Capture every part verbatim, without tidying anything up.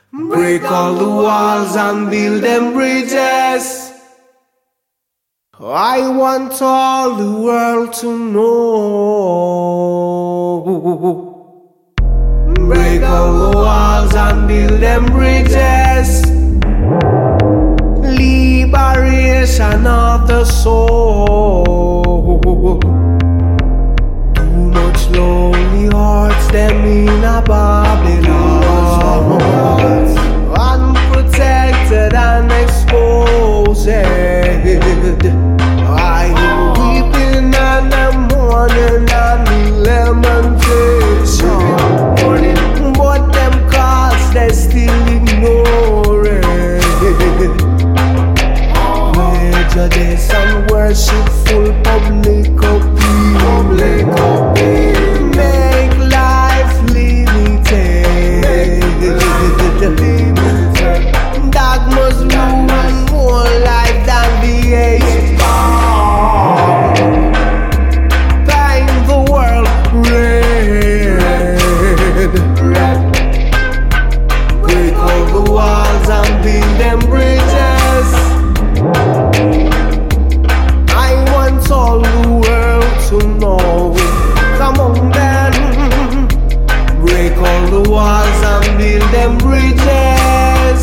Break all the walls and build them bridges. I want all the world to know. Break all the walls and build them bridges. Liberation of the soul. Too much lonely hearts, them in a Babylon. Unprotected and exposed. I weeping and I'm mourning and lamentation. But them cause they still ignoring. Prejudice and worshipful public opinion. Make life limited. Dogmas rule more life than the age. Paint the world red. Break all the walls and build them bridges. I want all the world to know. Come on then. Break all the walls and build them bridges.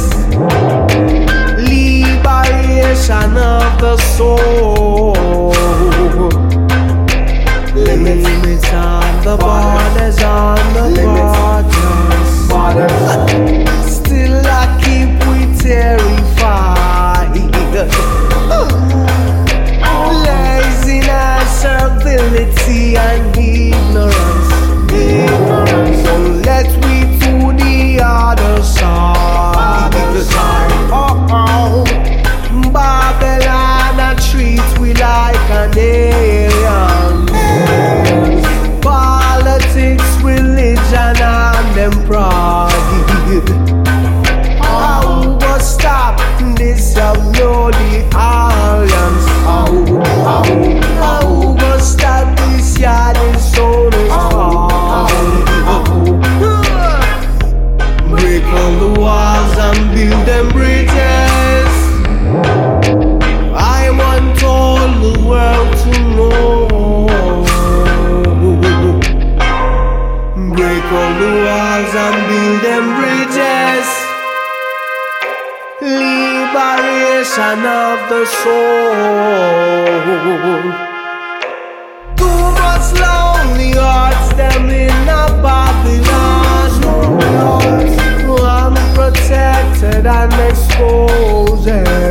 Liberation of the soul. Limits on the borders, on the borders. Still I keep we terrified. Laziness, servility, and ignorance. Ignorance. So let we to the other side. Oh, oh. Babylon a treat we like an alien. Politics, religion, and them pride. How go stop this unholy alliance? How, how, how go stop this yard and soul is break all the walls and build them bridges. I want all the world to know. Break all the walls and build them bridges. Liberation of the soul. Too much lonely hearts, them in a Babylon. Unprotected and exposed.